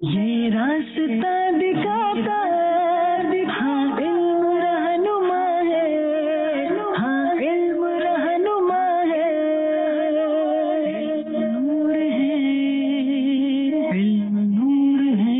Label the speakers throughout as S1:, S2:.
S1: یہ راستہ دکھاتا ہے، ہاں علم رہنما ہے، ہاں علم رہنما ہے، نور ہے، علم نور ہے۔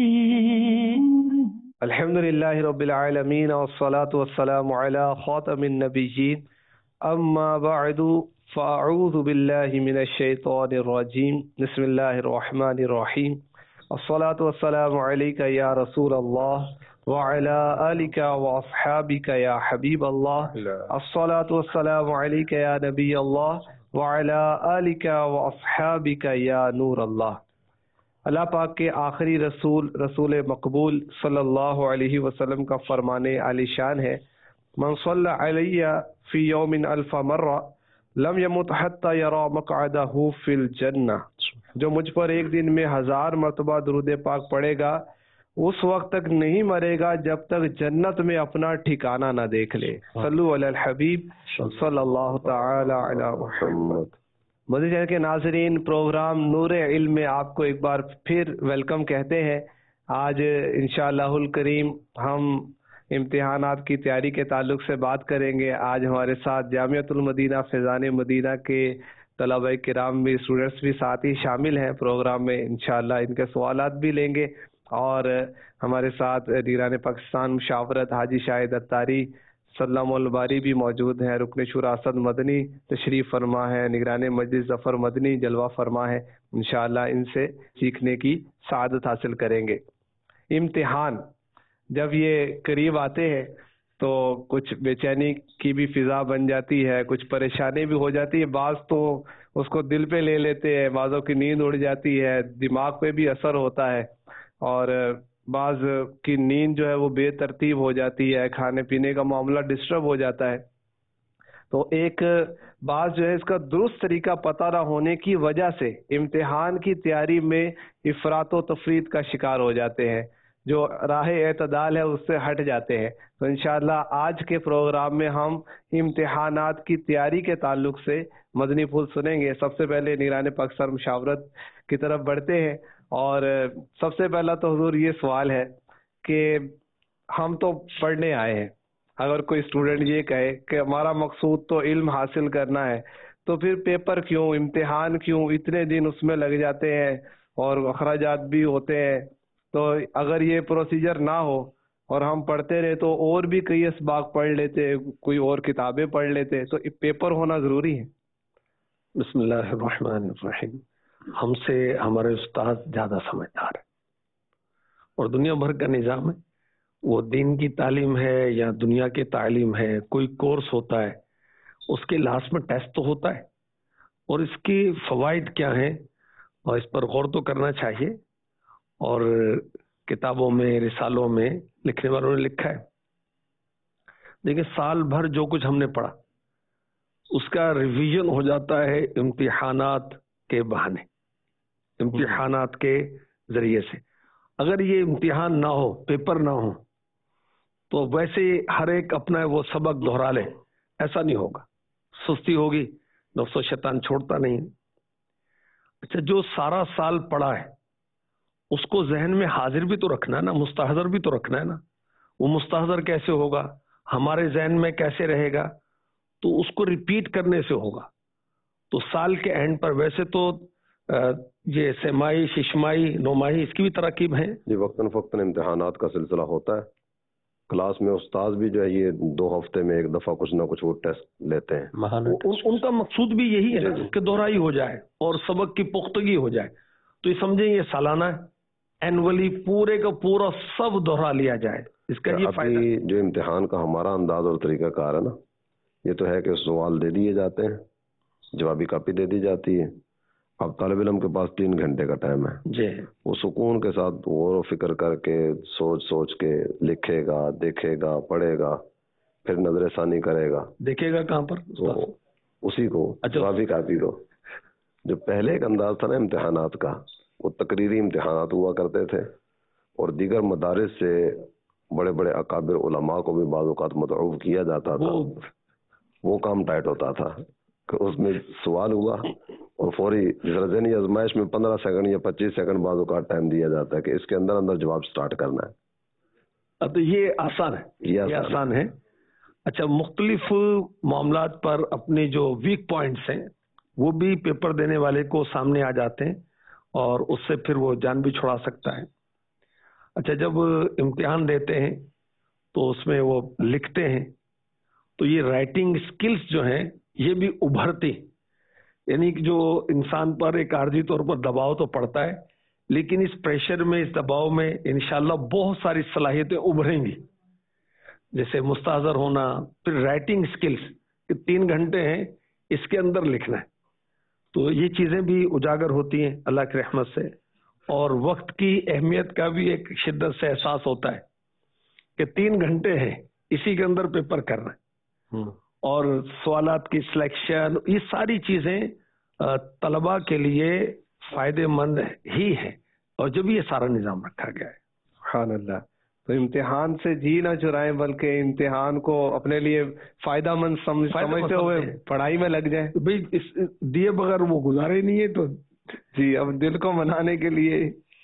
S2: الحمدللہ رب العالمین والصلاة والسلام علی خاتم النبیین، اما بعد فاعوذ باللہ من الشیطان الرجیم، بسم اللہ الرحمن الرحیم، الصلاة والسلام علیک یا رسول اللہ وعلی آلک واصحابک یا حبیب اللہ، الصلاة والسلام علیک یا نبی اللہ وعلی آلک واصحابک یا نور اللہ۔ اللہ پاک کے آخری رسول مقبول صلی اللہ علیہ وسلم کا فرمانے عالی شان ہے، من صلی علی فی یوم الف مرہ لم یمت حتی یری مقعدہ فی الجنہ، جو مجھ پر ایک دن میں 1000 مرتبہ درود پاک پڑھے گا اس وقت تک نہیں مرے گا جب تک جنت میں اپنا ٹھکانہ نہ دیکھ لے۔ صلو علی الحبیب صلی اللہ تعالی علی محمد۔ مدنی چینل کے ناظرین، پروگرام نور علم میں آپ کو ایک بار پھر ویلکم کہتے ہیں۔ آج انشاءاللہ الکریم ہم امتحانات کی تیاری کے تعلق سے بات کریں گے۔ آج ہمارے ساتھ جامعۃ المدینہ فیضان مدینہ کے طلبہ کرام بھی، اسٹوڈنٹس بھی ساتھ ہی شامل ہیں پروگرام میں، انشاءاللہ ان کے سوالات بھی لیں گے۔ اور ہمارے ساتھ نگران پاکستان مشاورت حاجی شاہد اتاری سلام الباری بھی موجود ہیں، رکن شورا اسد مدنی تشریف فرما ہے، نگران مجلس ظفر مدنی جلوہ فرما ہے، انشاءاللہ ان سے سیکھنے کی سعادت حاصل کریں گے۔ امتحان جب یہ قریب آتے ہیں تو کچھ بے چینی کی بھی فضا بن جاتی ہے، کچھ پریشانی بھی ہو جاتی ہے، بعض تو اس کو دل پہ لے لیتے ہیں، بعضوں کی نیند اڑ جاتی ہے، دماغ پہ بھی اثر ہوتا ہے، اور بعض کی نیند جو ہے وہ بے ترتیب ہو جاتی ہے، کھانے پینے کا معاملہ ڈسٹرب ہو جاتا ہے۔ تو ایک بعض جو ہے اس کا درست طریقہ پتہ نہ ہونے کی وجہ سے امتحان کی تیاری میں افراط و تفریط کا شکار ہو جاتے ہیں، جو راہ اعتدال ہے اس سے ہٹ جاتے ہیں۔ تو انشاءاللہ آج کے پروگرام میں ہم امتحانات کی تیاری کے تعلق سے مدنی پھول سنیں گے۔ سب سے پہلے نگران پاکستان مشاورت کی طرف بڑھتے ہیں، اور سب سے پہلا تو حضور یہ سوال ہے کہ ہم تو پڑھنے آئے ہیں، اگر کوئی اسٹوڈنٹ یہ کہے کہ ہمارا مقصود تو علم حاصل کرنا ہے، تو پھر پیپر کیوں، امتحان کیوں، اتنے دن اس میں لگ جاتے ہیں اور اخراجات بھی ہوتے ہیں؟ تو اگر یہ پروسیجر نہ ہو اور ہم پڑھتے رہے تو اور بھی کئی اسباق پڑھ لیتے، کوئی اور کتابیں پڑھ لیتے، تو پیپر ہونا ضروری ہے۔
S3: بسم اللہ الرحمن الرحیم۔ ہم سے ہمارے استاد زیادہ سمجھدار ہے، اور دنیا بھر کا نظام ہے، وہ دین کی تعلیم ہے یا دنیا کی تعلیم ہے، کوئی کورس ہوتا ہے، اس کے لاسٹ میں ٹیسٹ تو ہوتا ہے، اور اس کی فوائد کیا ہیں اور اس پر غور تو کرنا چاہیے۔ اور کتابوں میں، رسالوں میں لکھنے والوں نے لکھا ہے، دیکھیں سال بھر جو کچھ ہم نے پڑھا اس کا ریویژن ہو جاتا ہے امتحانات کے بہانے، امتحانات کے ذریعے سے۔ اگر یہ امتحان نہ ہو، پیپر نہ ہو، تو ویسے ہر ایک اپنا وہ سبق دہرا لے، ایسا نہیں ہوگا، سستی ہوگی، نفس و شیطان چھوڑتا نہیں۔ اچھا، جو سارا سال پڑھا ہے اس کو ذہن میں حاضر بھی تو رکھنا ہے نا، مستحضر بھی تو رکھنا ہے نا۔ وہ مستحضر کیسے ہوگا، ہمارے ذہن میں کیسے رہے گا؟ تو اس کو ریپیٹ کرنے سے ہوگا۔ تو سال کے اینڈ پر ویسے تو یہ سہمائی، ششمائی، نوماہی، اس کی بھی تراکیب ہیں
S4: جی، وقتاً فوقتاً امتحانات کا سلسلہ ہوتا ہے۔ کلاس میں استاد بھی جو ہے یہ 2 ہفتے میں ایک دفعہ کچھ نہ کچھ وہ ٹیسٹ لیتے ہیں۔
S3: ان کا مقصود بھی یہی ہے نا کہ دہرائی ہو جائے اور سبق کی پختگی ہو جائے۔ تو یہ سمجھیں یہ سالانہ ہے، اینولی پورے کا پورا سب دہرا لیا جائے، اس کا یہ فائدہ۔
S4: ابھی جو امتحان کا ہمارا انداز اور طریقہ کار ہے نا، یہ تو ہے کہ سوال دے دیے جاتے ہیں، جوابی کاپی دے دی جاتی ہے، اب طالب علم کے پاس 3 گھنٹے کا ٹائم ہے
S3: جی،
S4: وہ سکون کے ساتھ غور و فکر کر کے سوچ کے لکھے گا، دیکھے گا، پڑھے گا، پھر نظر ثانی کرے گا۔
S3: دیکھے گا کہاں پر؟
S4: تو اسی کو، جوابی کاپی کو۔ جو پہلے ایک انداز تھا نا امتحانات کا، وہ تقریری امتحانات ہوا کرتے تھے، اور دیگر مدارس سے بڑے بڑے اکابر علماء کو بھی بعض اوقات مدعو کیا جاتا تھا۔ وہ کام ٹائٹ ہوتا تھا کہ اس میں سوال ہوا اور فوری جس طرح ذہنی آزمائش میں 15 سیکنڈ یا 25 سیکنڈ بعد اوقات ٹائم دیا جاتا ہے کہ اس کے اندر اندر جواب سٹارٹ کرنا ہے.
S3: تو یہ آسان ہے, یہ آسان ہے. اچھا, مختلف معاملات پر اپنے جو ویک پوائنٹس ہیں وہ بھی پیپر دینے والے کو سامنے آ جاتے ہیں اور اس سے پھر وہ جان بھی چھڑا سکتا ہے. اچھا, جب امتحان دیتے ہیں تو اس میں وہ لکھتے ہیں تو یہ رائٹنگ سکلز جو ہیں یہ بھی ابھرتی, یعنی کہ جو انسان پر ایک عارضی طور پر دباؤ تو پڑتا ہے, لیکن اس پریشر میں, اس دباؤ میں انشاءاللہ بہت ساری صلاحیتیں ابھریں گی, جیسے مستحضر ہونا, پھر رائٹنگ سکلز کہ 3 گھنٹے ہیں اس کے اندر لکھنا ہے. تو یہ چیزیں بھی اجاگر ہوتی ہیں اللہ کی رحمت سے, اور وقت کی اہمیت کا بھی ایک شدت سے احساس ہوتا ہے کہ 3 گھنٹے ہیں اسی کے اندر پیپر کرنا ہے, اور سوالات کی سلیکشن, یہ ساری چیزیں طلباء کے لیے فائدے مند ہی ہیں, اور جب یہ سارا نظام رکھا گیا ہے.
S2: سبحان اللہ. تو امتحان سے جی نہ چرائیں بلکہ امتحان کو اپنے لیے فائدہ مند سمجھتے ہوئے پڑھائی میں لگ جائیں.
S3: بھائی اس دیے بغیر وہ گزارے نہیں ہے, تو
S2: جی اب دل کو منانے کے لیے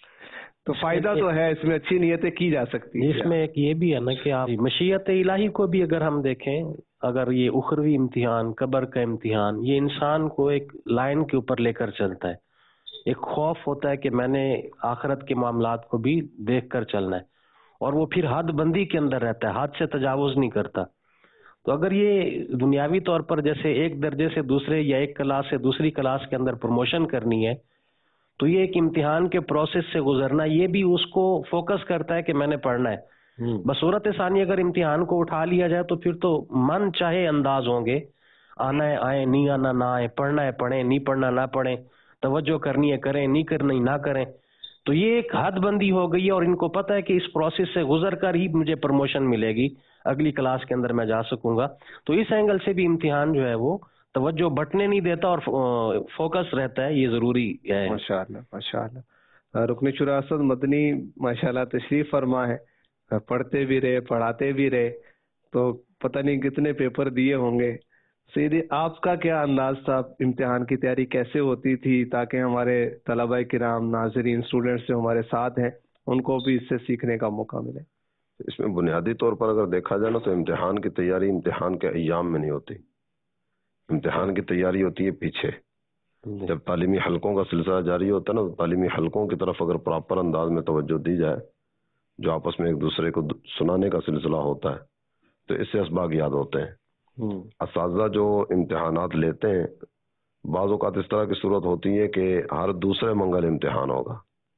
S2: تو فائدہ تو ہے, اس میں اچھی نیتیں کی جا سکتی ہیں.
S5: اس میں ایک یہ بھی ہے نا کہ آپ مشیت الہی کو بھی اگر ہم دیکھیں, اگر یہ اخروی امتحان, قبر کا امتحان, یہ انسان کو ایک لائن کے اوپر لے کر چلتا ہے. ایک خوف ہوتا ہے کہ میں نے آخرت کے معاملات کو بھی دیکھ کر چلنا ہے, اور وہ پھر حد بندی کے اندر رہتا ہے, حد سے تجاوز نہیں کرتا. تو اگر یہ دنیاوی طور پر جیسے ایک درجے سے دوسرے یا ایک کلاس سے دوسری کلاس کے اندر پروموشن کرنی ہے, تو یہ ایک امتحان کے پروسیس سے گزرنا, یہ بھی اس کو فوکس کرتا ہے کہ میں نے پڑھنا ہے. بصورت ثانی اگر امتحان کو اٹھا لیا جائے تو پھر تو من چاہے انداز ہوں گے, آنا ہے آئے, نہیں آنا نہ آئے, پڑھنا ہے پڑھیں, نہیں پڑھنا نہ پڑھیں, توجہ کرنی ہے کریں, نہیں کرنی نہ کریں. تو یہ ایک حد بندی ہو گئی ہے, اور ان کو پتہ ہے کہ اس پروسیس سے گزر کر ہی مجھے پروموشن ملے گی, اگلی کلاس کے اندر میں جا سکوں گا. تو اس اینگل سے بھی امتحان جو ہے وہ توجہ بٹنے نہیں دیتا اور فوکس رہتا ہے, یہ ضروری ہے.
S2: ماشاءاللہ ماشاءاللہ. رکن شورا مدنی ماشاءاللہ تشریف فرما ہے, پڑھتے بھی رہے پڑھاتے بھی رہے, تو پتہ نہیں کتنے پیپر دیے ہوں گے. سیدھی آپ کا کیا انداز تھا, امتحان کی تیاری کیسے ہوتی تھی تاکہ ہمارے طلباء کرام, ناظرین, اسٹوڈنٹس جو ہمارے ساتھ ہیں ان کو بھی اس سے سیکھنے کا موقع ملے؟
S4: اس میں بنیادی طور پر اگر دیکھا جائے نا تو امتحان کی تیاری امتحان کے ایام میں نہیں ہوتی. امتحان کی تیاری ہوتی ہے پیچھے, جب تعلیمی حلقوں کا سلسلہ جاری ہوتا ہے نا, تو تعلیمی حلقوں کی طرف اگر پراپر انداز میں توجہ دی جائے, جو آپس میں ایک دوسرے کو سنانے کا سلسلہ ہوتا ہے, تو اس سے اسباق یاد ہوتے ہیں. اساتذہ جو امتحانات لیتے ہیں, بعض اوقات اس طرح کی صورت ہوتی ہے کہ ہر دوسرے منگل امتحان ہوگا,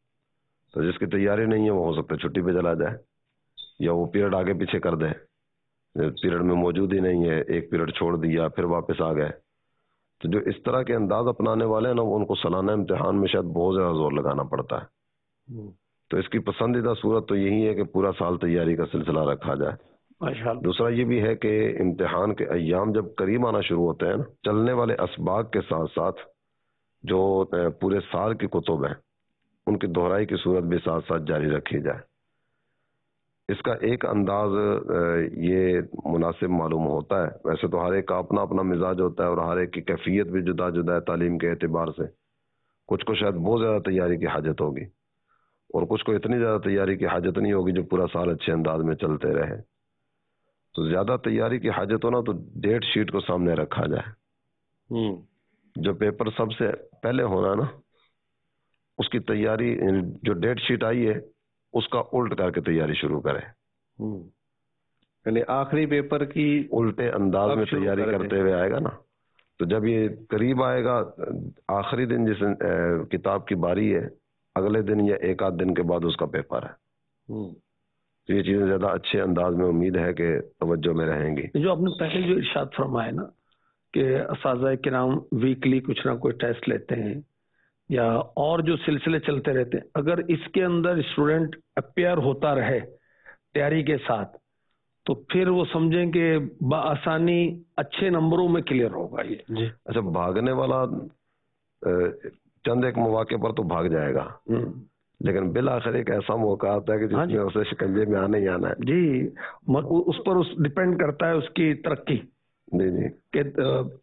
S4: تو جس کی تیاری نہیں ہے وہ ہو سکتا ہے چھٹی پہ چلا جائے, یا وہ پیریڈ آگے پیچھے کر دے, پیریڈ میں موجود ہی نہیں ہے, ایک پیریڈ چھوڑ دیا پھر واپس آ گئے. تو جو اس طرح کے انداز اپنانے والے ہیں نا, ان کو سالانہ امتحان میں شاید بہت زیادہ زور لگانا پڑتا ہے. تو اس کی پسندیدہ صورت تو یہی ہے کہ پورا سال تیاری کا سلسلہ رکھا جائے. دوسرا یہ بھی ہے کہ امتحان کے ایام جب قریب آنا شروع ہوتے ہیں نا, چلنے والے اسباق کے ساتھ ساتھ جو پورے سال کی کتب ہیں ان کی دہرائی کی صورت بھی ساتھ ساتھ جاری رکھی جائے. اس کا ایک انداز یہ مناسب معلوم ہوتا ہے. ویسے تو ہر ایک کا اپنا اپنا مزاج ہوتا ہے, اور ہر ایک کی کیفیت بھی جدا جدا ہے تعلیم کے اعتبار سے. کچھ کو شاید بہت زیادہ تیاری کی حاجت ہوگی, اور کچھ کو اتنی زیادہ تیاری کی حاجت نہیں ہوگی جو پورا سال اچھے انداز میں چلتے رہے. تو زیادہ تیاری کی حاجت ہو نا تو ڈیٹ شیٹ کو سامنے رکھا جائے. جو پیپر سب سے پہلے ہونا نا, اس کی تیاری, جو ڈیٹ شیٹ آئی ہے اس کا الٹ کر کے تیاری شروع کرے.
S2: یعنی آخری پیپر کی
S4: الٹے انداز میں تیاری کرتے ہوئے آئے گا نا, تو جب یہ قریب آئے گا آخری دن جس کتاب کی باری ہے, اگلے دن یا ایک آدھ دن کے بعد اس کا پیپر ہے. تو یہ چیزیں زیادہ اچھے انداز میں امید ہے کہ توجہ میں رہیں گی.
S3: جو آپ نے پہلے جو ارشاد فرمایا نا کہ اساتذہ کرام ویکلی کچھ نہ کوئی ٹیسٹ لیتے ہیں یا اور جو سلسلے چلتے رہتے ہیں, اگر اس کے اندر اسٹوڈنٹ اپیئر ہوتا رہے تیاری کے ساتھ, تو پھر وہ سمجھیں کہ بآسانی اچھے نمبروں میں کلیئر ہوگا یہ.
S4: جی اچھا, بھاگنے والا چند ایک مواقع پر تو بھاگ جائے گا, لیکن بالآخر ایک ایسا موقع آتا ہے کہ جس میں اسے شکنجے میں آنا ہی آنا ہے.
S3: جی, اس پر ڈپینڈ کرتا ہے اس کی ترقی.
S4: جی جی,
S3: کہ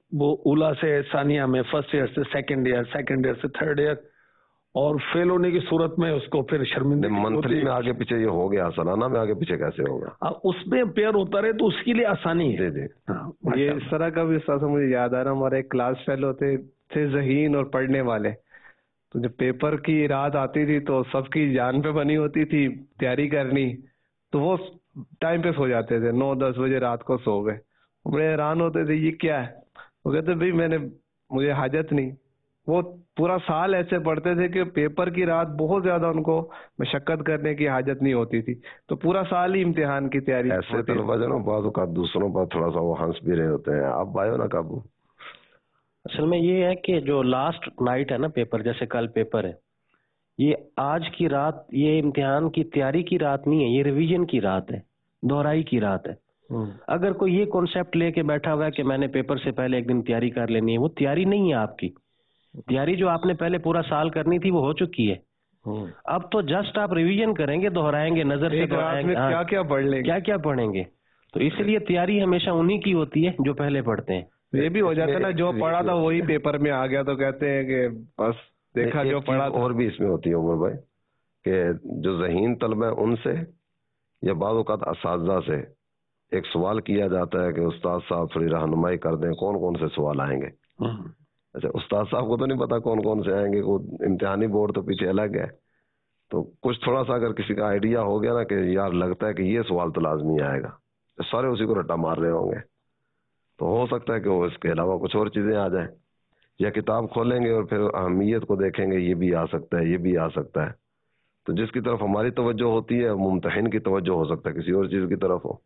S3: वो उला से सानिया में फर्स्ट ईयर से सेकंड ईयर से थर्ड ईयर, और फेल होने की सूरत में उसको फिर शर्मिंदगी होती
S4: मंथली
S3: है।
S4: में आगे पीछे ये हो गया, सालाना में आगे पीछे कैसे होगा?
S3: उसमें पेयर होता रहे तो उसके लिए आसानी है।
S4: जी जी।
S3: हाँ,
S2: ये इस तरह का भी उस्ताद मुझे याद आ रहा, हमारे एक क्लास फेलो थे ज़हीन और पढ़ने वाले, तो जब पेपर की रात आती थी तो सबकी जान पे बनी होती थी तैयारी करनी, तो वो टाइम पे सो जाते थे, 9-10 बजे रात को सो गए। बड़े हैरान होते थे ये क्या है, वो कहते भाई मुझे हाजत नहीं। वो पूरा साल ऐसे पढ़ते थे कि पेपर की रात बहुत ज्यादा उनको मशक्कत करने की हाजत नहीं होती थी, तो पूरा साल ही इम्तिहान की तैयारी
S4: ऐसे
S2: होती थी।
S4: तलबा जो ना बाद औक़ात दूसरों पर थोड़ा सा वो हंस भी रहे होते हैं, आप पायो ना काबू।
S5: असल में ये है कि जो लास्ट नाइट है ना पेपर, जैसे कल पेपर है, ये आज की रात, ये इम्तिहान की तैयारी की रात नहीं है, ये रिवीजन की रात है, दोहराई की रात है। अगर कोई ये कॉन्सेप्ट लेके बैठा हुआ है कि मैंने पेपर से पहले एक दिन तैयारी कर लेनी है, वो तैयारी नहीं है आपकी। तैयारी जो आपने पहले पूरा साल करनी थी वो हो चुकी है। अब तो जस्ट आप रिवीजन करेंगे, दोहराएंगे, नजर से
S2: एक रात
S5: दोहराएंगे,
S2: में क्या क्या पढ़ लेंगे,
S5: क्या क्या पढ़ेंगे। तो इसलिए तैयारी हमेशा उन्हीं की होती है जो पहले पढ़ते हैं।
S2: ये भी हो जाता है ना, जो पढ़ा था वही पेपर में आ गया, तो कहते हैं कि बस देखा जो पढ़ा था।
S4: और भी इसमें होती है उमर भाई, कि जो ज़हीन तलबा है उनसे या बाद औक़ात असातिज़ा से एक सवाल किया जाता है कि उस्ताद साहब थोड़ी रहनुमाई कर दें, कौन कौन से सवाल आएंगे। अच्छा, उस्ताद साहब को तो नहीं पता कौन कौन से आएंगे, वो इम्तिहानी बोर्ड तो पीछे अलग है। तो कुछ थोड़ा सा अगर किसी का आइडिया हो गया ना कि यार लगता है कि ये सवाल तो लाजमी आएगा, तो सारे उसी को रट्टा मार रहे होंगे, तो हो सकता है कि वो इसके अलावा कुछ और चीज़ें आ जाएं, या किताब खोलेंगे और फिर अहमियत को देखेंगे, ये भी आ सकता है, ये भी आ सकता है। तो जिसकी तरफ हमारी तवज्जो होती है, मुम्तहिन की तवज्जो हो सकता है किसी और चीज़ की तरफ हो।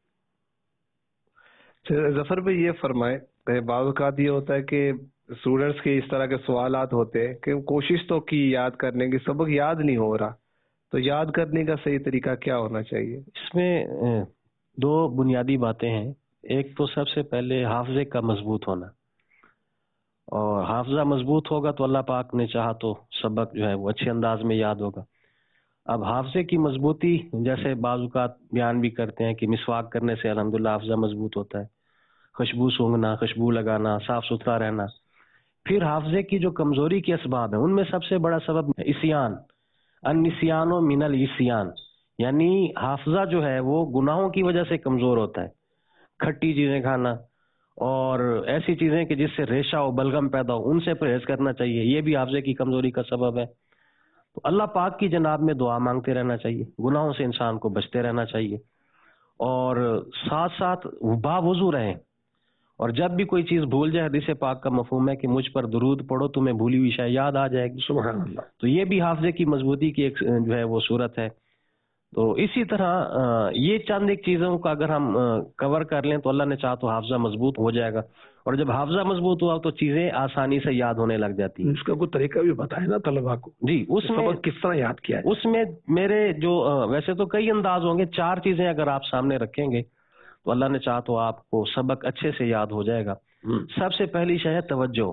S2: जफर भाई ये फरमाए, बाज़ औक़ात ये होता है कि स्टूडेंट्स के इस तरह के सवालात होते हैं कि कोशिश तो की याद करने की, सबक याद नहीं हो रहा, तो याद करने का सही तरीका क्या होना चाहिए?
S5: इसमें दो बुनियादी बातें हैं। एक तो सबसे पहले हाफजे का मजबूत होना, और हाफजा मजबूत होगा तो अल्लाह पाक ने चाहा तो सबक जो है वो अच्छे अंदाज में याद होगा। अब हाफजे की मजबूती, जैसे बाज़ बयान भी करते हैं कि मिसवाक करने से अल्हम्दुलिल्लाह हाफजा मजबूत होता है, खुशबू सूंघना, खुशबू लगाना, साफ सुथरा रहना। फिर हाफजे की जो कमजोरी के असबाब है, उनमें सबसे बड़ा सबब इस्यान, अन्निस्यानो मिनल इस्यान, यानी हाफजा जो है वो गुनाहों की वजह से कमजोर होता है। खट्टी चीजें खाना और ऐसी चीजें कि जिससे रेशा हो, बलगम पैदा हो, उनसे परहेज करना चाहिए, ये भी हाफजे की कमजोरी का सबब है। तो अल्लाह पाक की जनाब में दुआ मांगते रहना चाहिए, गुनाहों से इंसान को बचते रहना चाहिए, और साथ साथ बावुजू रहें। और जब भी कोई चीज भूल जाए, हदीस पाक का मफहूम है कि मुझ पर दुरूद पढ़ो, तुम्हें भूली हुई शायद याद आ जाएगी।
S3: सुभान अल्लाह।
S5: तो ये भी हाफजे की मजबूती की एक जो है वो सूरत है। तो इसी तरह ये चंद एक चीजों का अगर हम कवर कर लें तो अल्लाह ने चाहा तो हाफजा मजबूत हो जाएगा, और जब हाफजा मजबूत हुआ तो चीजें आसानी से याद होने लग जाती हैं।
S3: इसका कोई तरीका भी बताए ना तलबा को
S5: जी, उसमें
S3: सबक किस तरह याद किया है?
S5: उसमें मेरे जो वैसे तो कई अंदाज होंगे, 4 चीजें अगर आप सामने रखेंगे तो अल्लाह ने चाहा तो आपको सबक अच्छे से याद हो जाएगा। सबसे पहली शय है तवज्जो।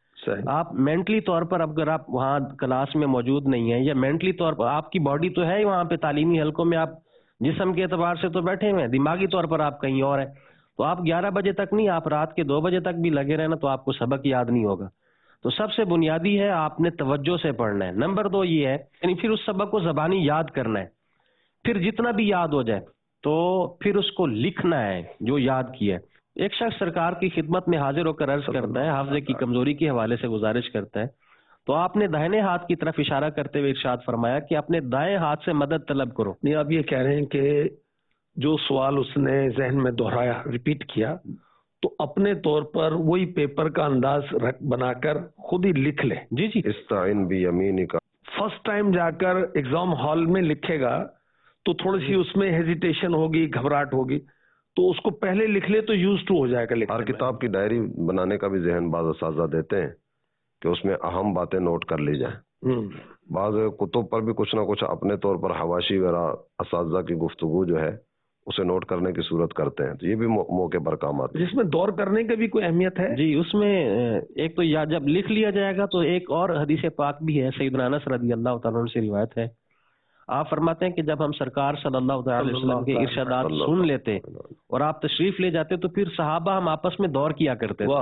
S5: आप मेंटली तौर पर अगर आप वहाँ क्लास में मौजूद नहीं है, या मेंटली तौर पर आपकी बॉडी तो है ही वहाँ पे तालीमी हलकों में, आप जिस्म के एतबार से तो बैठे हुए हैं, दिमागी तौर पर आप कहीं और है, तो आप 11 बजे तक नहीं, आप रात के 2 बजे तक भी लगे रहना तो आपको सबक याद नहीं होगा। तो सबसे बुनियादी है आपने तवज्जो से पढ़ना है। नंबर 2 ये है, यानी फिर उस सबक को ज़बानी याद करना है। फिर जितना भी याद हो जाए तो फिर उसको लिखना है जो याद किया है। एक शख्स सरकार की खिदमत में हाजिर होकर अर्ज करता है, हाफजे की कमजोरी के हवाले से गुजारिश करता है, तो आपने दाहिने हाथ की तरफ इशारा करते हुए इरशाद फरमाया कि अपने दाएं हाथ से मदद तलब करो।
S3: नहीं, आप ये कह रहे हैं कि जो सवाल उसने जहन में दोहराया, रिपीट किया, तो अपने तौर पर वही पेपर का अंदाज बनाकर खुद ही लिख ले।
S5: जी जी,
S4: इस्ताइन भी यमीनी का
S3: फर्स्ट टाइम जाकर एग्जाम हॉल में लिखेगा तो थोड़ी सी उसमें हेजिटेशन होगी, घबराहट होगी, तो उसको पहले लिख ले तो यूज टू हो जाएगा लिखने
S4: हर
S3: में।
S4: किताब की डायरी बनाने का भी जहन बाज़ असातिज़ा देते हैं कि उसमें अहम बातें नोट कर ली जाए। बाज़ कुतुब पर भी कुछ ना कुछ अपने तौर पर हवाशी वगैरह असातिज़ा की गुफ्तगू जो है उसे नोट करने की सूरत करते हैं, तो ये भी मौके पर काम आते हैं।
S3: जिसमें दौर करने की भी कोई अहमियत है?
S5: जी, उसमें एक तो या जब लिख लिया जाएगा तो एक और हदीस पाक भी है, सैयदना अनस रज़ी अल्लाह तआला अन्हु से रिवायत है। आप फरमाते हैं कि जब हम सरकार सल्लल्लाहु अलैहि वसल्लम के इरशादात सुन लेते और आप तशरीफ ले जाते तो फिर सहाबा हम आपस में दौर किया करते थे।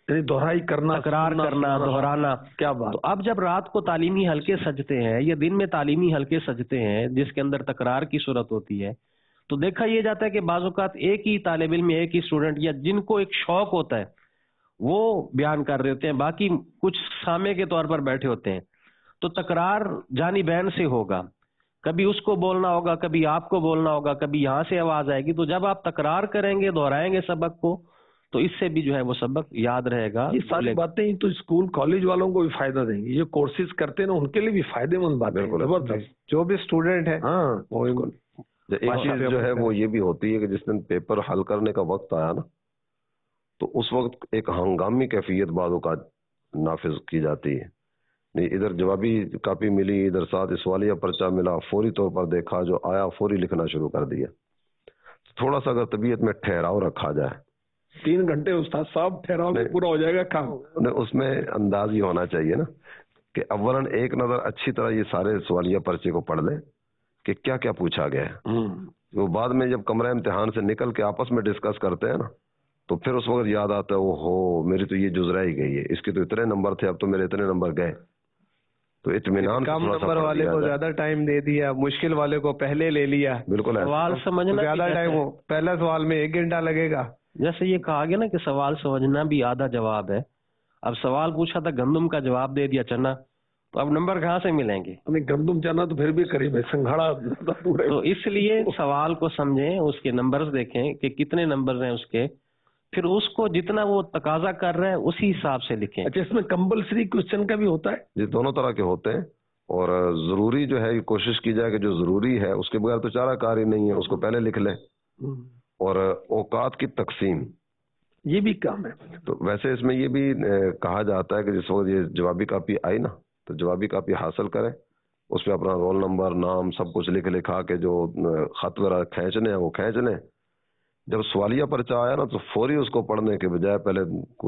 S3: یعنی دہرائی کرنا،
S5: تکرار کرنا، دہرانا.
S3: کیا بات.
S5: تو اب جب رات کو تعلیمی حلقے سجتے ہیں یا دن میں تعلیمی حلقے سجتے ہیں جس کے اندر تکرار کی صورت ہوتی ہے، تو دیکھا یہ جاتا ہے کہ بعض اوقات ایک ہی طالب علم، ایک ہی اسٹوڈنٹ یا جن کو ایک شوق ہوتا ہے وہ بیان کر رہے ہوتے ہیں، باقی کچھ سامع کے طور پر بیٹھے ہوتے ہیں. تو تکرار جانبین سے ہوگا، کبھی اس کو بولنا ہوگا، کبھی آپ کو بولنا ہوگا، کبھی یہاں سے آواز آئے گی. تو جب آپ تکرار کریں گے، دہرائیں گے سبق کو، تو اس سے بھی جو ہے وہ سبق یاد رہے گا.
S3: یہ ساری باتیں تو اسکول کالج والوں کو بھی فائدہ دیں گی. یہ کورسز کرتے ہیں نا، ان کے لیے بھی فائدے مند باتیں ہیں. زبردست.
S2: جو بھی اسٹوڈنٹ ہے.
S3: ہاں
S4: ایک چیز جو ہے وہ یہ بھی ہوتی ہے کہ جس دن پیپر حل کرنے کا وقت آیا نا، تو اس وقت ایک ہنگامی کیفیت بعض اوقات نافذ کی جاتی ہے. نہیں، ادھر جوابی کاپی ملی، ادھر ساتھ سوالیہ پرچہ ملا، فوری طور پر دیکھا، جو آیا فوری لکھنا شروع کر دیا. تھوڑا سا اگر طبیعت میں ٹھہراؤ رکھا جائے،
S3: 3 گھنٹے استاد صاحب ٹھہراؤ میں پورا ہو جائے گا کام.
S4: اس میں انداز یہ ہونا چاہیے نا کہ اولاً ایک نظر اچھی طرح یہ سارے سوالیہ پرچے کو پڑھ لیں کہ کیا کیا پوچھا گیا ہے. وہ بعد میں جب کمرہ امتحان سے نکل کے آپس میں ڈسکس کرتے ہیں نا، تو پھر اس وقت یاد آتا ہے، اوہو میری تو یہ جز رہ ہی گئی ہے، اس کے تو اتنے نمبر تھے، اب تو میرے اتنے نمبر گئے. تو اطمینان
S2: کم نمبر والے کو زیادہ ٹائم دے دیا، مشکل والے کو پہلے لے لیا.
S4: بالکل
S5: سوال سمجھنا
S2: زیادہ ٹائم ہو، پہلا سوال میں 1 گھنٹہ لگے گا.
S5: جیسے یہ کہا گیا نا کہ سوال سمجھنا بھی آدھا جواب ہے. اب سوال پوچھا تھا گندم کا، جواب دے دیا چنا، تو اب نمبر کہاں سے ملیں گے؟
S3: گندم چنا تو پھر بھی قریب ہے، سنگھاڑا پورے.
S5: تو اس لیے سوال کو سمجھیں، اس کے نمبرز دیکھیں کہ کتنے نمبر ہیں اس کے، پھر اس کو جتنا وہ تقاضا کر رہے ہیں اسی حساب سے لکھیں.
S3: اچھا، اس میں کمپلسری کوشچن کا بھی ہوتا ہے؟
S4: جی، دونوں طرح کے ہوتے ہیں. اور ضروری جو ہے کوشش کی جائے کہ جو ضروری ہے اس کے بغیر تو چارہ کار ہی نہیں ہے، اس کو پہلے لکھ لیں. اور اوقات کی تقسیم
S3: یہ بھی کام ہے.
S4: تو ویسے اس میں یہ بھی کہا جاتا ہے کہ جس وقت یہ جوابی کاپی آئی نا، تو جوابی کاپی حاصل کریں، اس پہ اپنا رول نمبر، نام سب کچھ لکھا کے جو خط وغیرہ کھینچنے ہیں وہ کھینچ لیں. جب سوالیہ پرچہ آیا نا، تو فوری اس کو پڑھنے کے بجائے پہلے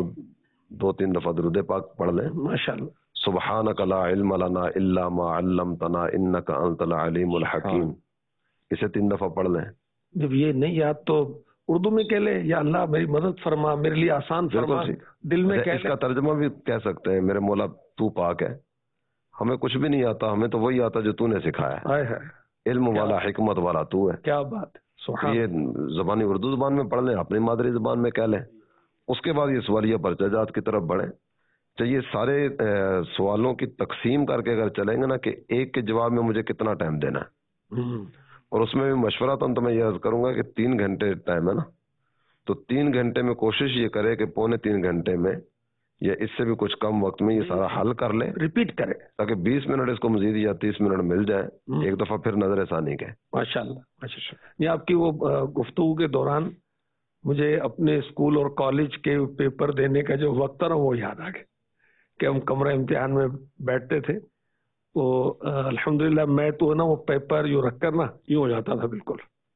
S4: 2-3 دفعہ درود پاک پڑھ لیں.
S3: ماشاءاللہ.
S4: سبحانک لا علم لنا الا ما علمتنا انک انت العلیم الحکیم، اسے 3 دفعہ پڑھ لیں.
S3: جب یہ نہیں یاد تو اردو میں کہہ لیں، یا اللہ میری مدد فرما، میرے لیے آسان فرما. دل میں
S4: اس کا ترجمہ بھی کہہ سکتے ہیں، میرے مولا تو پاک ہے، ہمیں کچھ بھی نہیں آتا، ہمیں تو وہی آتا جو تو نے سکھایا ہے، علم والا حکمت والا تو ہے.
S3: کیا بات.
S4: یہ زبانی اردو زبان میں پڑھ لیں، اپنی مادری زبان میں کہہ لیں. اس کے بعد یہ سوالیہ پرچہ جات کی طرف بڑھیں. چاہیے سارے سوالوں کی تقسیم کر کے اگر چلیں گے نا کہ ایک کے جواب میں مجھے کتنا ٹائم دینا ہے، اور اس میں بھی مشورہ تو میں یہ عرض کروں گا کہ 3 گھنٹے ٹائم ہے نا، تو 3 گھنٹے میں کوشش یہ کرے کہ 3.25 گھنٹے میں یا اس سے بھی کچھ کم وقت میں یہ سارا حل کر لیں،
S3: ریپیٹ کرے،
S4: تاکہ 20 منٹ اس کو مزید یا 30 منٹ مل جائے ایک دفعہ پھر نظر ثانی کے.
S3: ماشاءاللہ. یہ آپ کی وہ گفتگو کے دوران مجھے اپنے اسکول اور کالج کے پیپر دینے کا جو وقت تھا وہ یاد آ گیا کہ ہم کمرہ امتحان میں بیٹھتے تھے. تو الحمدللہ میں تو نا وہ پیپر یوں رکھ کر نا یوں ہو جاتا تھا، بالکل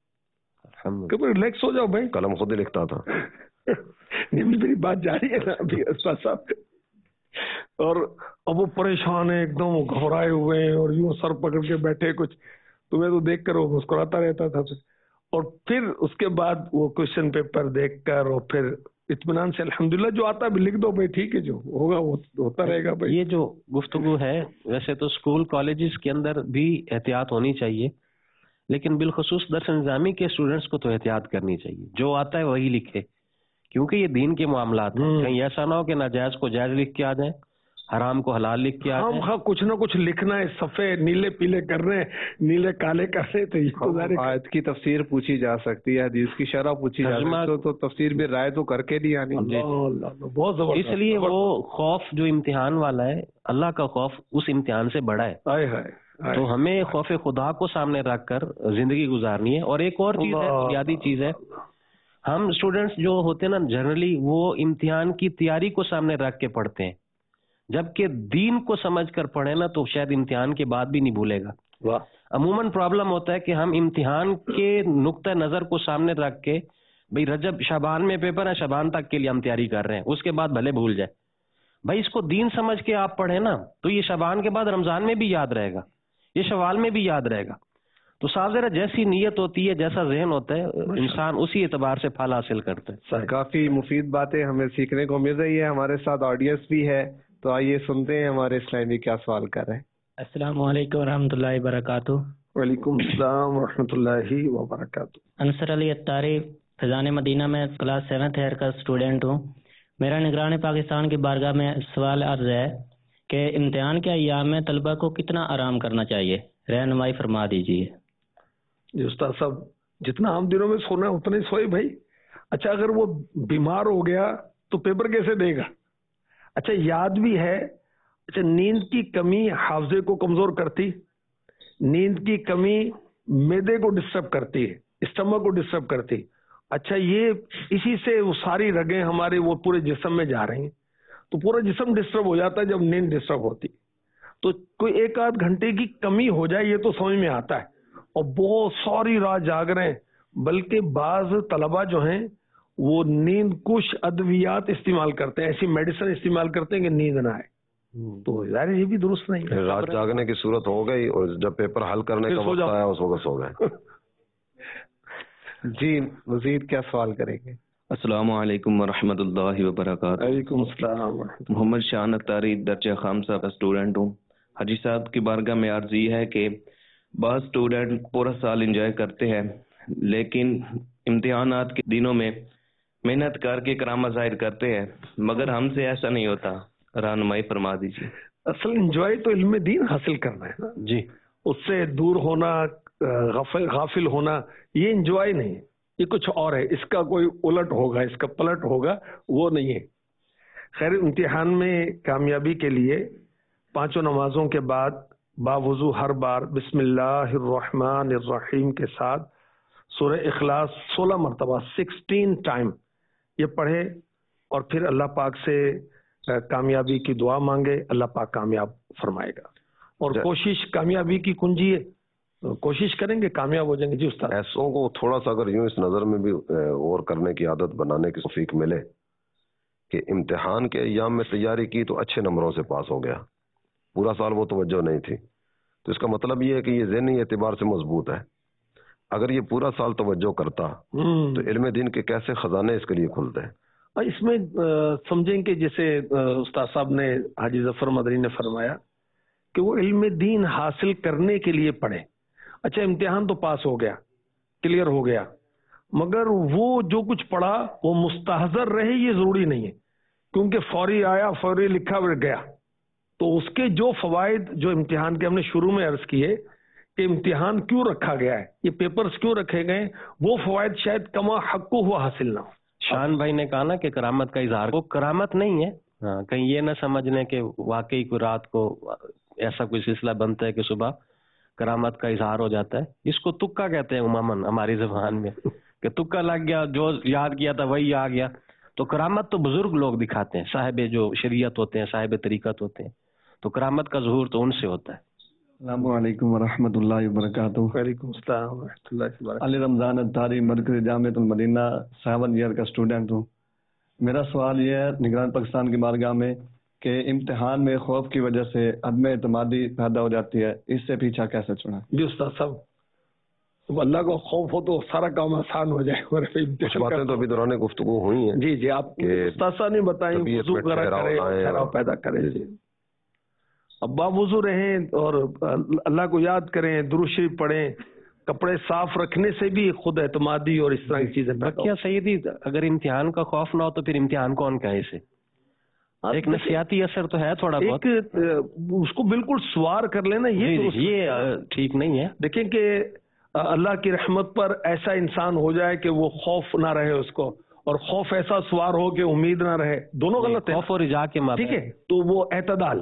S3: ریلیکس ہو جاؤ بھائی،
S4: قلم خود ہی لکھتا تھا.
S3: میری بات جاری ہے نا ابھی استاد صاحب. اور اب وہ پریشان ہے، ایک دم گھبرائے ہوئے ہیں اور یوں سر پکڑ کے بیٹھے کچھ. تو میں تو دیکھ کر وہ مسکراتا رہتا تھا. اور پھر اس کے بعد وہ کوشچن پیپر دیکھ کر اور پھر اطمینان سے الحمدللہ جو آتا ہے لکھ دو بھائی، ٹھیک ہے، جو ہوگا وہ ہوتا رہے گا بھائی.
S5: یہ جو گفتگو ہے ویسے تو اسکول کالجز کے اندر بھی احتیاط ہونی چاہیے، لیکن بالخصوص درس نظامی کے اسٹوڈنٹس کو تو احتیاط کرنی چاہیے. جو آتا ہے وہی لکھے، کیونکہ یہ دین کے معاملات ہیں. کہیں ایسا نہ ہو کہ ناجائز کو جائز لکھ کے آ جائیں، حرام کو حلال لکھ کے آ جائیں.
S3: ہاں کچھ نہ کچھ لکھنا ہے، صفحے نیلے پیلے کر رہے ہیں، نیلے کالے کر رہے تھے.
S2: آیت کی تفسیر پوچھی جا سکتی ہے، حدیث کی شرح پوچھی جا سکتی ہے، تو تفسیر بھی رائے تو کر کے نہیں آنی.
S3: بہت زبردست.
S5: اس لیے وہ خوف جو امتحان والا ہے، اللہ کا خوف اس امتحان سے بڑا ہے. تو ہمیں خوف خدا کو سامنے رکھ کر زندگی گزارنی ہے. اور ایک اور چیز ہے، بنیادی چیز ہے، ہم اسٹوڈنٹس جو ہوتے ہیں نا جنرلی وہ امتحان کی تیاری کو سامنے رکھ کے پڑھتے ہیں، جبکہ دین کو سمجھ کر پڑھیں نا تو شاید امتحان کے بعد بھی نہیں بھولے گا. عموماً پرابلم ہوتا ہے کہ ہم امتحان کے نقطہ نظر کو سامنے رکھ کے بھئی رجب شعبان میں پیپر ہے، شعبان تک کے لیے ہم تیاری کر رہے ہیں، اس کے بعد بھلے بھول جائے. بھائی اس کو دین سمجھ کے آپ پڑھیں نا تو یہ شعبان کے بعد رمضان میں بھی یاد رہے گا، یہ شوال میں بھی یاد رہے گا. تو صاحب ذرا جیسی نیت ہوتی ہے, جیسا ذہن ہوتا ہے, انسان اسی اعتبار سے پھل حاصل کرتا ہے.
S2: کافی مفید باتیں ہمیں سیکھنے کو مل رہی ہے. ہمارے ساتھ آڈینس بھی ہے, تو آئیے سنتے ہیں ہمارے اسلامی کیا سوال کر رہے ہیں.
S6: السلام علیکم ورحمۃ اللہ وبرکاتہ.
S3: وعلیکم السلام ورحمۃ اللہ وبرکاتہ.
S6: انصر علی اتاری, فیضان مدینہ میں کلاس 7 ایئر کا اسٹوڈنٹ ہوں. میرا نگران پاکستان کی بارگاہ میں سوال عرض ہے کہ امتحان کے ایام میں طلبہ کو کتنا آرام کرنا چاہیے, رہنمائی فرما دیجیے.
S3: جی استاد صاحب, جتنا عام دنوں میں سونا ہے اتنا ہی سوئے بھائی. اچھا اگر وہ بیمار ہو گیا تو پیپر کیسے دے گا؟ اچھا یاد بھی ہے, اچھا نیند کی کمی حافظے کو کمزور کرتی, نیند کی کمی معدے کو ڈسٹرب کرتی ہے, اسٹمک کو ڈسٹرب کرتی. اچھا یہ اسی سے وہ ساری رگیں ہمارے وہ پورے جسم میں جا رہی ہیں, تو پورا جسم ڈسٹرب ہو جاتا ہے جب نیند ڈسٹرب ہوتی. تو کوئی 1-8 گھنٹے کی کمی ہو جائے یہ تو سمجھ میں آتا ہے, اور بہت ساری رات جاگ رہے ہیں. بلکہ بعض طلبہ جو ہیں وہ نیند کش ادویات استعمال کرتے ہیں, ایسی میڈیسن استعمال کرتے ہیں کہ نیند نہ آئے. تو ظاہر یہ بھی درست نہیں ہے.
S4: رات جاگنے کی صورت ہو گئی اور جب پیپر حل کرنے کا وقت آیا اس وقت سو گئے.
S2: جی مزید کیا سوال کریں گے؟
S7: السلام علیکم ورحمۃ اللہ وبرکاتہ.
S3: وعلیکم السلام.
S7: محمد شان اختاری درجہ خامسہ کا اسٹوڈنٹ ہوں. حاجی صاحب کی بارگاہ میں عرض یہ ہے کہ بعض اسٹوڈنٹ پورا سال انجوائے کرتے ہیں لیکن امتحانات کے دنوں میں محنت کر کے کرامت ظاہر کرتے ہیں, مگر ہم سے ایسا نہیں ہوتا, رہنمائی فرما دیجیے.
S3: اصل انجوائے تو علم دین حاصل کرنا ہے نا
S5: جی,
S3: اس سے دور ہونا, غافل ہونا, یہ انجوائے نہیں ہے, یہ کچھ اور ہے. اس کا کوئی الٹ ہوگا, اس کا پلٹ ہوگا, وہ نہیں ہے. خیر امتحان میں کامیابی کے لیے 5 نمازوں کے بعد باوضو ہر بار بسم اللہ الرحمن الرحیم کے ساتھ سورہ اخلاص 16 مرتبہ 16 ٹائم یہ پڑھے, اور پھر اللہ پاک سے کامیابی کی دعا مانگے, اللہ پاک کامیاب فرمائے گا. اور کوشش کامیابی کی کنجی ہے, کوشش کریں گے کامیاب ہو جائیں گے. جی استاد,
S4: ایسوں کو تھوڑا سا اگر یوں اس نظر میں بھی غور کرنے کی عادت بنانے کی توفیق ملے کہ امتحان کے ایام میں تیاری کی تو اچھے نمبروں سے پاس ہو گیا, پورا سال وہ توجہ نہیں تھی, تو اس کا مطلب یہ ہے کہ یہ ذہنی اعتبار سے مضبوط ہے. اگر یہ پورا سال توجہ کرتا تو علم دین کے کیسے خزانے اس کے لیے کھلتے ہیں.
S3: اس میں سمجھیں کہ جیسے استاد صاحب نے, حاجی ظفر مدنی نے فرمایا کہ وہ علم دین حاصل کرنے کے لیے پڑھے. اچھا امتحان تو پاس ہو گیا, کلیئر ہو گیا, مگر وہ جو کچھ پڑھا وہ مستحضر رہے یہ ضروری نہیں ہے, کیونکہ فوری آیا فوری لکھا گیا. تو اس کے جو فوائد جو امتحان کے ہم نے شروع میں عرض کیے کہ امتحان کیوں رکھا گیا ہے, یہ پیپرز کیوں رکھے گئے, وہ فوائد شاید کما حق کو ہوا حاصل نہ ہو.
S5: شان بھائی نے کہا نا کہ کرامت کا اظہار, وہ کرامت نہیں ہے. ہاں, کہیں یہ نہ سمجھ لیں کہ واقعی کوئی رات کو ایسا کوئی سلسلہ بنتا ہے کہ صبح کرامت کا اظہار ہو جاتا ہے. اس کو تکا کہتے ہیں عموماً ہماری زبان میں, کہ تکا لگ گیا, جو یاد کیا تھا وہی آ گیا. تو کرامت تو بزرگ لوگ دکھاتے ہیں, صاحب جو شریعت ہوتے ہیں, صاحب طریقت ہوتے ہیں, تو کرامت کا ظہور تو ان سے ہوتا ہے.
S8: السلام علیکم ورحمۃ اللہ وبرکاتہ.
S3: وعلیکم السلام ورحمۃ اللہ وبرکاتہ.
S8: علی رمضان اتاری, مرکز جامعۃ المدینہ 7 ایئر کا اسٹوڈنٹ ہوں. میرا سوال یہ ہے نگران پاکستان کی بارگاہ میں کہ امتحان میں خوف کی وجہ سے عدم اعتمادی پیدا ہو جاتی ہے, اس سے پیچھا کیسے چھڑائیں؟
S3: جی استاد صاحب, اللہ کو خوف ہو تو سارا کام آسان ہو جائے.
S4: کچھ باتیں تو ابھی دوران گفتگو ہوئی ہیں.
S3: جی آپ استاد صاحب نے بتائیں, وضو کریں, پیدا کریں. جی اب باوضو رہیں اور اللہ کو یاد کریں, درود شریف پڑھیں, کپڑے صاف رکھنے سے بھی خود اعتمادی اور اس طرح کی چیزیں.
S5: کیا سیدی, اگر امتحان کا خوف نہ ہو تو پھر امتحان کون کہے اسے؟ ایک نفسیاتی اثر تو ہے تھوڑا بہت,
S3: اس کو بالکل سوار کر لینا
S5: یہ ٹھیک نہیں ہے.
S3: دیکھیں کہ اللہ کی رحمت پر ایسا انسان ہو جائے کہ وہ خوف نہ رہے اس کو, اور خوف ایسا سوار ہو کہ امید نہ رہے, دونوں غلط ہے.
S5: خوف اور رجا کے مابین,
S3: ٹھیک ہے, تو وہ اعتدال.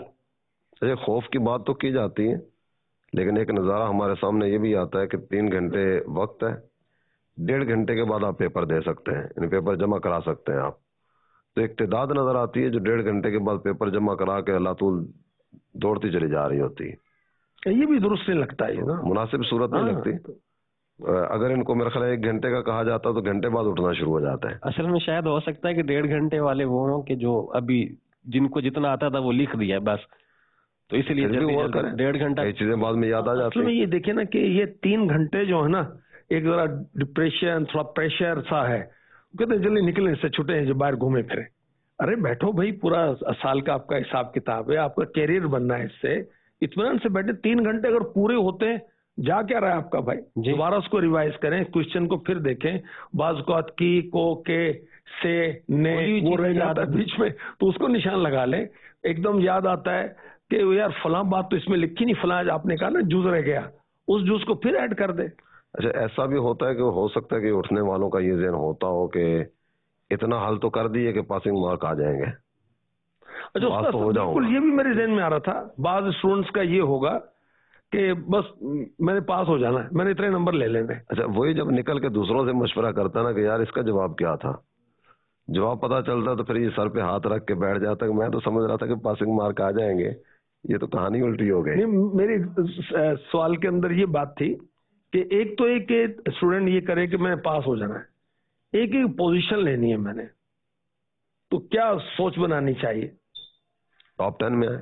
S4: خوف کی بات تو کی جاتی ہے, لیکن ایک نظارہ ہمارے سامنے یہ بھی آتا ہے کہ 3 گھنٹے وقت ہے, 1.5 گھنٹے کے بعد آپ پیپر دے سکتے ہیں, یعنی پیپر جمع کرا سکتے ہیں آپ. تو ایک تعداد نظر آتی ہے جو 1.5 گھنٹے کے بعد پیپر جمع کرا کے اللہ تعالی دوڑتی چلی جا رہی ہوتی ہے.
S3: یہ بھی درست نہیں لگتا ہے,
S4: مناسب صورت نہیں لگتی. اگر ان کو میرا خیال 1 گھنٹے کا کہا جاتا تو گھنٹے بعد اٹھنا شروع ہو جاتا ہے.
S5: اصل میں شاید ہو سکتا ہے کہ 1.5 گھنٹے والے وہ ہوں کہ جو ابھی جن کو جتنا آتا تھا وہ لکھ دیا بس, تو اسی لیے
S3: پھر بھی غور کریں،
S5: 1.5 گھنٹہ
S3: کئی چیزیں بعد میں یاد آ جاتی ہیں. یہ دیکھیں نا کہ یہ 3 گھنٹے جو ہے نا ایک ذرا ڈپریشن تھوڑا پریشر سا ہے، کہتے ہیں جلدی نکلیں اس سے چھٹے ہیں جو باہر گھومے پھریں. ارے بیٹھو بھائی، پورا سال کا آپ کا حساب کتاب ہے، آپ کا کیریئر بننا ہے، اس سے اطمینان سے بیٹھے. 3 گھنٹے اگر پورے ہوتے ہیں جا کیا رہا ہے آپ کا بھائی؟ دوبارہ اس کو ریوائز کریں، کوشچن کو پھر دیکھیں. بعض اوقات کی کو کے سے نے وہ رہ جاتا ہے بیچ میں، تو اس کو نشان لگا لیں. ایک دم یاد آتا ہے کہ یار فلاں بات تو اس میں لکھی نہیں، فلاں آپ نے کہا نا جوز رہ گیا، اس جوز کو پھر ایڈ کر دیں.
S4: اچھا ایسا بھی ہوتا ہے کہ ہو سکتا ہے کہ اٹھنے والوں کا یہ ذہن ہوتا ہو کہ اتنا حل تو کر دیے کہ پاسنگ مارک آ جائیں گے.
S3: اچھا بالکل، یہ بھی میرے ذہن میں آ رہا تھا. بعض اسٹوڈنٹس کا یہ ہوگا کہ بس میں نے پاس ہو جانا ہے، میں نے اتنے نمبر لے لینے.
S4: اچھا وہی جب نکل کے دوسروں سے مشورہ کرتا نا کہ یار اس کا جواب کیا تھا، جواب پتا چلتا تو پھر یہ سر پہ ہاتھ رکھ کے بیٹھ جاتا کہ میں تو سمجھ رہا تھا کہ پاسنگ مارک آ جائیں گے، یہ تو کہانی الٹی ہو گئی.
S3: میری سوال کے اندر یہ بات تھی کہ ایک تو ایک اسٹوڈنٹ یہ کرے کہ میں پاس ہو جانا ہے، ایک پوزیشن لینی ہے میں نے، تو کیا سوچ بنانی چاہیے؟
S4: ٹاپ 10 میں آئے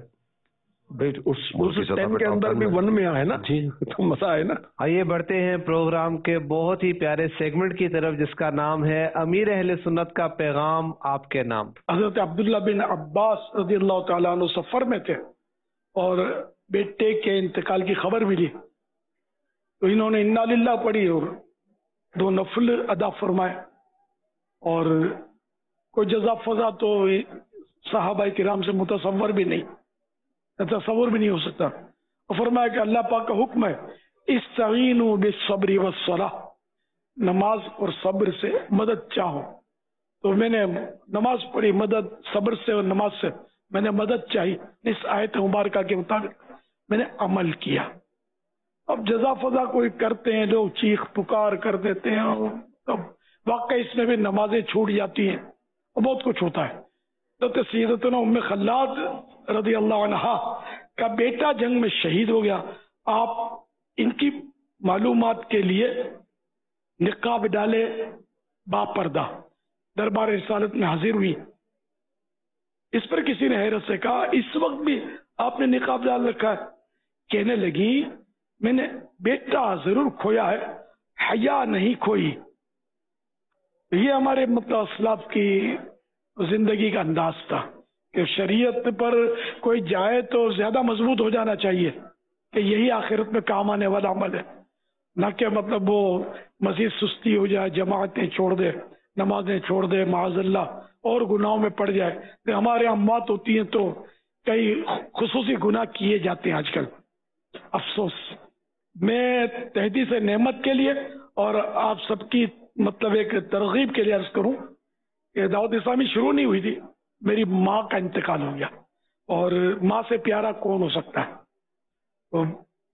S3: اس 10 کے اندر بھی 1 میں آئے نا، تو مسا ہے نا.
S2: آئیے بڑھتے ہیں پروگرام کے بہت ہی پیارے سیگمنٹ کی طرف جس کا نام ہے امیر اہل سنت کا پیغام آپ کے نام.
S9: حضرت عبداللہ بن عباس رضی اللہ تعالیٰ عنہ سفر میں تھے اور بیٹے کے انتقال کی خبر ملی، تو انہوں نے انا للہ پڑھی اور 2 نفل ادا فرمائے، اور کوئی جزا فضا تو صحابہ کرام سے متصور بھی نہیں ہو سکتا. اور فرمایا کہ اللہ پاک کا حکم ہے استعینوا بالصبر والصلاۃ، نماز اور صبر سے مدد چاہو. تو میں نے نماز پڑھی، مدد صبر سے اور نماز سے میں نے مدد چاہی. اس آیت مبارکہ کے مطابق میں نے عمل کیا. اب جزا فضا کوئی کرتے ہیں لوگ، چیخ پکار کر دیتے ہیں، تب واقعی اس میں بھی نمازیں چھوٹ جاتی ہیں اور بہت کچھ ہوتا ہے. تو سیدتنا ام خلاد رضی اللہ عنہا کا بیٹا جنگ میں شہید ہو گیا. آپ ان کی معلومات کے لیے نقاب ڈالے با پردہ دربار رسالت میں حاضر ہوئی. اس پر کسی نے حیرت سے کہا اس وقت بھی آپ نے نقاب ڈال رکھا ہے؟ کہنے لگی میں نے بیٹا ضرور کھویا ہے، حیا نہیں کھوئی. یہ ہمارے مطلب اسلاف کی زندگی کا انداز تھا کہ شریعت پر کوئی جائے تو زیادہ مضبوط ہو جانا چاہیے کہ یہی آخرت میں کام آنے والا عمل ہے، نہ کہ مطلب وہ مزید سستی ہو جائے، جماعتیں چھوڑ دے، نمازیں چھوڑ دے، معاذ اللہ اور گناہوں میں پڑ جائے. کہ ہمارے یہاں موت ہوتی ہیں تو کئی خصوصی گناہ کیے جاتے ہیں آج کل. افسوس. میں تہدید سے نعمت کے لیے اور آپ سب کی مطلب ایک ترغیب کے لیے عرض کروں کہ دعوت اسلامی شروع نہیں ہوئی تھی، میری ماں کا انتقال ہو گیا، اور ماں سے پیارا کون ہو سکتا ہے. تو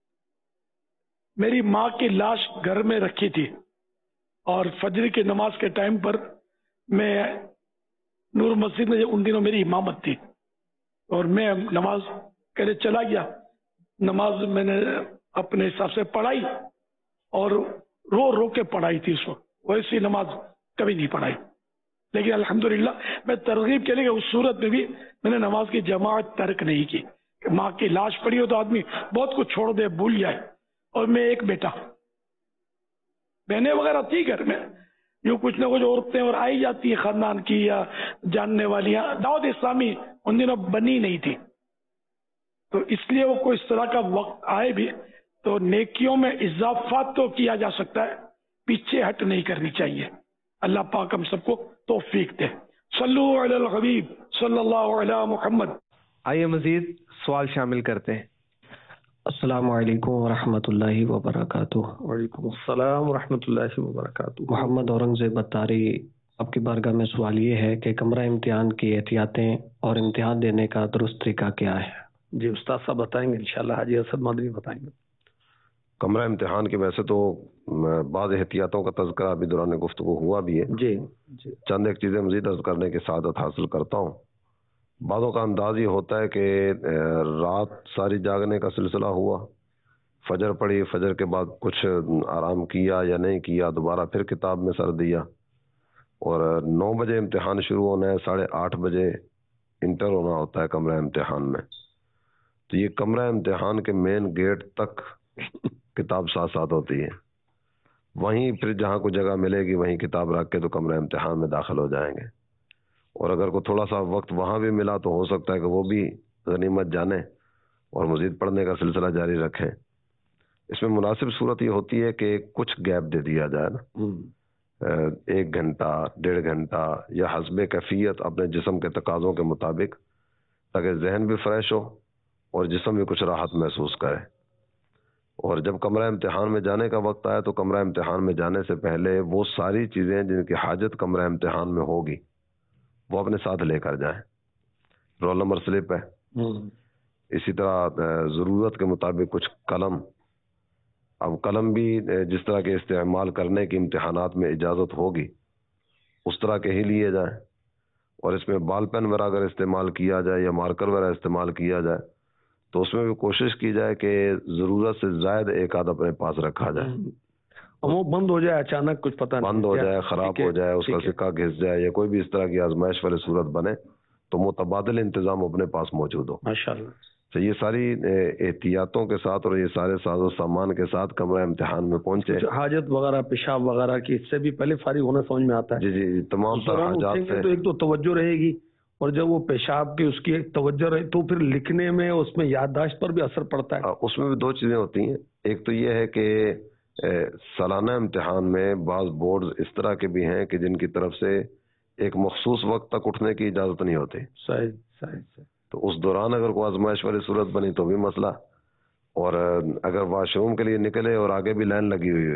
S9: میری ماں کی لاش گھر میں رکھی تھی، اور فجر کی نماز کے ٹائم پر میں نور مسجد میں ان دنوں میری امامت تھی، اور میں نماز کے لیے چلا گیا. نماز میں نے اپنے حساب سے پڑھائی اور رو رو کے پڑھائی تھی. اس وقت ویسی نماز کبھی نہیں پڑھائی، لیکن الحمدللہ میں ترغیب کے لیے اس صورت میں بھی میں نے نماز کی جماعت ترک نہیں کی. کہ ماں کی لاش پڑی ہو تو آدمی بہت کچھ چھوڑ دے، بھول جائے. اور میں ایک بیٹا، بہنیں وغیرہ تھی گھر میں، یوں کچھ نہ کچھ عورتیں اور آئی جاتی ہیں خاندان کی یا جاننے والیاں. دعوت اسلامی ان دنوں بنی نہیں تھی، تو اس لیے وہ کوئی اس طرح کا وقت آئے بھی تو نیکیوں میں اضافہ تو کیا جا سکتا ہے، پیچھے ہٹ نہیں کرنی چاہیے. اللہ پاک ہم سب کو توفیق دے. صلو علی الحبیب صلی اللہ علی محمد.
S2: آئیے مزید سوال شامل کرتے ہیں.
S5: السلام علیکم ورحمۃ اللہ وبرکاتہ.
S3: وعلیکم السلام ورحمۃ اللہ وبرکاتہ.
S5: محمد اورنگزیب بطاری، آپ کی بارگاہ میں سوال یہ ہے کہ کمرہ امتحان کی احتیاطیں اور امتحان دینے کا درست طریقہ کیا ہے؟
S3: جی استاد صاحب بتائیں گے انشاءاللہ. حاجی اسد مدنی بتائیں گے.
S4: کمرہ امتحان کے ویسے تو بعض احتیاطوں کا تذکرہ ابھی دوران گفتگو ہوا بھی ہے.
S3: جی
S4: چند ایک چیزیں مزید عرض کرنے کی سعادت حاصل کرتا ہوں. بعضوں کا انداز یہ ہوتا ہے کہ رات ساری جاگنے کا سلسلہ ہوا، فجر پڑی، فجر کے بعد کچھ آرام کیا یا نہیں کیا، دوبارہ پھر کتاب میں سر دیا، اور 9 بجے امتحان شروع ہونا ہے، 8:30 بجے انٹر ہونا ہوتا ہے کمرہ امتحان میں. تو یہ کمرہ امتحان کے مین گیٹ تک کتاب ساتھ ساتھ ہوتی ہے، وہیں پھر جہاں کو جگہ ملے گی وہیں کتاب رکھ کے تو کمرہ امتحان میں داخل ہو جائیں گے. اور اگر کوئی تھوڑا سا وقت وہاں بھی ملا تو ہو سکتا ہے کہ وہ بھی غنیمت جانے اور مزید پڑھنے کا سلسلہ جاری رکھیں. اس میں مناسب صورت یہ ہوتی ہے کہ کچھ گیپ دے دیا جائے نا، 1 گھنٹہ 1.5 گھنٹہ یا حسب کیفیت اپنے جسم کے تقاضوں کے مطابق، تاکہ ذہن بھی فریش ہو اور جسم بھی کچھ راحت محسوس کرے. اور جب کمرہ امتحان میں جانے کا وقت آئے تو کمرہ امتحان میں جانے سے پہلے وہ ساری چیزیں جن کی حاجت کمرہ امتحان میں ہوگی وہ اپنے ساتھ لے کر جائیں. رول نمبر سلپ ہے، اسی طرح ضرورت کے مطابق کچھ قلم، اب قلم بھی جس طرح کے استعمال کرنے کی امتحانات میں اجازت ہوگی اس طرح کے ہی لیے جائیں. اور اس میں بال پین وغیرہ اگر استعمال کیا جائے یا مارکر وغیرہ استعمال کیا جائے تو اس میں بھی کوشش کی جائے کہ ضرورت سے زائد ایک آدھ اپنے پاس رکھا جائے.
S3: وہ بند ہو جائے اچانک، کچھ پتہ نہیں،
S4: بند ہو جائے، خراب ہو جائے، اس کا سکہ گھس جائے یا کوئی بھی اس طرح کی آزمائش والی صورت بنے تو متبادل انتظام اپنے پاس موجود ہو.
S3: ماشاءاللہ.
S4: تو یہ ساری احتیاطوں کے ساتھ اور یہ سارے ساز و سامان کے ساتھ کمرہ امتحان میں پہنچے.
S3: حاجت وغیرہ پیشاب وغیرہ کی اس سے بھی پہلے فارغ ہونا سمجھ میں آتا ہے.
S4: جی جی، تمام طرح حاجات سے
S3: تو ایک تو توجہ رہے گی، اور جب وہ پیشاب کی اس کی ایک توجہ رہے تو پھر لکھنے میں اس میں یادداشت پر بھی اثر پڑتا ہے.
S4: اس میں بھی 2 چیزیں ہوتی ہیں. ایک تو یہ ہے کہ سالانہ امتحان میں بعض بورڈز اس طرح کے بھی ہیں کہ جن کی طرف سے ایک مخصوص وقت تک اٹھنے کی اجازت نہیں ہوتی.
S3: صحیح صحیح صحیح.
S4: تو اس دوران اگر کوئی آزمائش والی صورت بنی تو بھی مسئلہ. اور اگر واش روم کے لیے نکلے اور آگے بھی لائن لگی ہوئی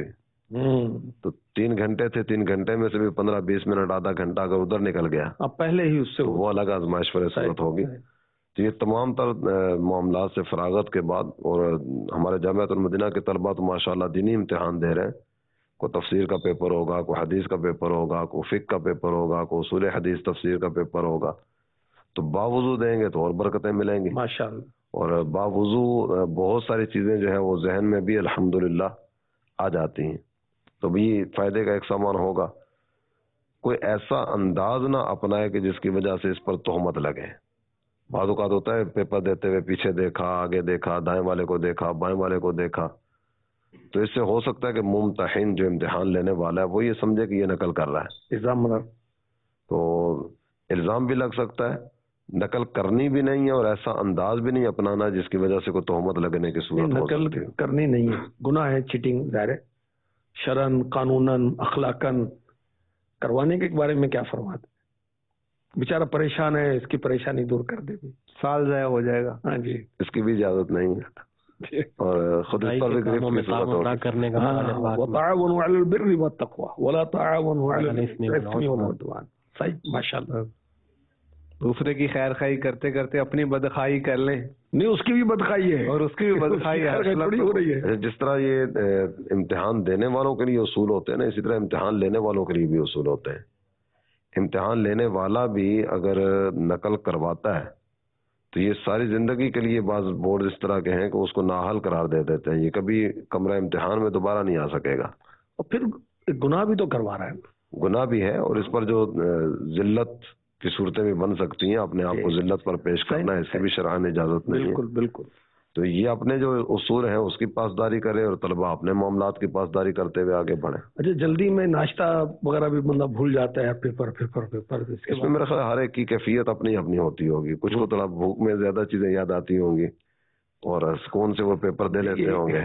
S4: تو 3 گھنٹے تھے، 3 گھنٹے میں سے بھی 15-20 منٹ آدھا گھنٹہ اگر ادھر نکل گیا
S3: اب پہلے ہی اس سے
S4: وہ الگ آزمائش والی صورت ہوگی. تو یہ تمام تر معاملات سے فراغت کے بعد، اور ہمارے جامعۃ المدینہ کے طلباء تو ماشاءاللہ دینی امتحان دے رہے ہیں. کوئی تفسیر کا پیپر ہوگا، کوئی حدیث کا پیپر ہوگا، کوئی فقہ کا پیپر ہوگا، کوئی اصول حدیث تفسیر کا پیپر ہوگا. تو باوضو دیں گے تو اور برکتیں ملیں گی
S3: ماشاءاللہ.
S4: اور باوضو بہت ساری چیزیں جو ہیں وہ ذہن میں بھی الحمدللہ آ جاتی ہیں. تو بھی فائدے کا ایک سامان ہوگا. کوئی ایسا انداز نہ اپنائے کہ جس کی وجہ سے اس پر تہمت لگے. بعض اوقات ہوتا ہے پیپر دیتے ہوئے پیچھے دیکھا، آگے دیکھا، دائیں والے کو دیکھا، بائیں والے کو دیکھا، تو اس سے ہو سکتا ہے کہ ممتحن جو امتحان لینے والا ہے وہ یہ سمجھے کہ یہ نقل کر رہا ہے. تو الزام بھی لگ سکتا ہے، نقل کرنی بھی نہیں ہے اور ایسا انداز بھی نہیں اپنانا جس کی وجہ سے کوئی تہمت لگنے کی صورت ہو سکتی ہے.
S3: نقل کرنی نہیں ہے، گناہ ہے، چیٹنگ ظاہر ہے. شرعن، قانوناً، اخلاقاً کروانے کے بارے میں کیا فرماتے؟ بیچارہ پریشان ہے، اس کی پریشانی دور کر دے گی،
S2: سال ضائع ہو جائے گا.
S3: ہاں جی،
S4: اس کی بھی اجازت نہیں ہے اور خود اس پر بھی گرفت کی صورت ہوگی.
S5: کرنے کا
S3: وَتَعَاوَنُوا عَلَى الْبِرِّ وَالتَّقْوَى وَلَا تَعَاوَنُوا عَلَى الْإِثْمِ وَالْعُدْوَانِ. صحیح، ماشاءاللہ.
S2: دوسرے کی خیر خواہی کرتے کرتے اپنی بدخواہی کر لیں.
S3: نہیں، اس کی بھی بدخواہی ہے
S2: اور اس کی بھی بدخواہی
S3: ہو رہی ہے.
S4: جس طرح یہ امتحان دینے والوں کے لیے اصول ہوتے ہیں نا، اسی طرح امتحان لینے والوں کے لیے بھی اصول ہوتے ہیں. امتحان لینے والا بھی اگر نقل کرواتا ہے تو یہ ساری زندگی کے لیے بعض بورڈ اس طرح کے ہیں کہ اس کو نااہل قرار دے دیتے ہیں. یہ کبھی کمرہ امتحان میں دوبارہ نہیں آ سکے گا.
S3: اور پھر گناہ بھی تو کروا رہا ہے.
S4: گناہ بھی ہے اور اس پر جو ذلت کی صورتیں بھی بن سکتی ہیں، اپنے آپ کو ذلت پر پیش کرنا ہے، اس کی بھی شرعاً اجازت نہیں ہے.
S3: بالکل بالکل.
S4: تو یہ اپنے جو اصول ہیں اس کی پاسداری کرے اور طلباء اپنے معاملات کی پاسداری کرتے ہوئے آگے بڑھیں.
S3: اچھا، جلدی میں ناشتہ وغیرہ بھی بندہ بھول جاتا ہے، پیپر.
S4: اس میں میرا خیال ہر ایک کی کیفیت اپنی اپنی ہوتی ہوگی. کچھ کو تھوڑا بھوک میں زیادہ چیزیں یاد آتی ہوں گی اور سکون سے وہ پیپر دے لیتے ہوں گے.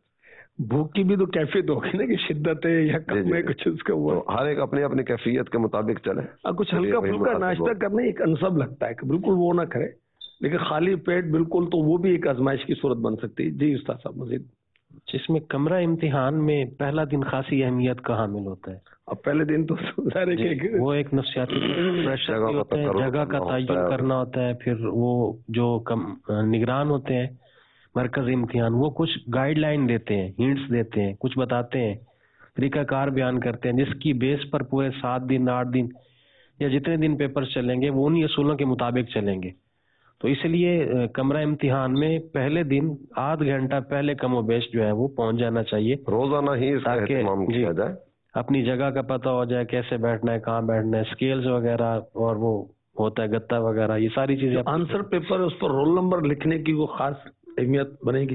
S3: بھوک کی بھی تو کیفیت ہوگی نا، کہ شدت ہے یا کم ہے، کچھ اس کا وہ
S4: ہر ایک اپنی اپنی کیفیت کے مطابق چلے.
S3: کچھ ہلکا پھلکا ناشتہ کرنا ایک انسب لگتا ہے کہ بالکل وہ نہ کرے، لیکن خالی پیٹ بالکل، تو وہ بھی ایک آزمائش کی صورت بن سکتی ہے. جی استاد صاحب مزید.
S5: جس میں کمرہ امتحان میں پہلا دن خاصی اہمیت کا حامل ہوتا ہے.
S3: اب پہلے دن تو
S5: وہ ایک نفسیاتی پریشر ہوتا ہے، جگہ کا تعین کرنا ہوتا ہے. پھر وہ جو نگران ہوتے ہیں مرکز امتحان، وہ کچھ گائیڈ لائن دیتے ہیں، ہنٹس دیتے ہیں، کچھ بتاتے ہیں، طریقہ کار بیان کرتے ہیں، جس کی بیس پر پورے 7 دن 8 دن یا جتنے دن پیپر چلیں گے وہ انہی اصولوں کے مطابق چلیں گے. تو اس لیے کمرہ امتحان میں پہلے دن آدھ گھنٹہ پہلے کم و بیش جو ہے وہ پہنچ جانا چاہیے،
S4: روزانہ ہی اس کا اہتمام کیا جائے.
S5: اپنی جگہ کا پتہ ہو جائے، کیسے بیٹھنا ہے، کہاں بیٹھنا ہے، اسکیلز وغیرہ اور وہ होता है, गत्ता वगैरह, ये सारी चीजें।
S3: आंसर पेपर है उस पर रोल नंबर लिखने की वो खास अहमियत बनेगी।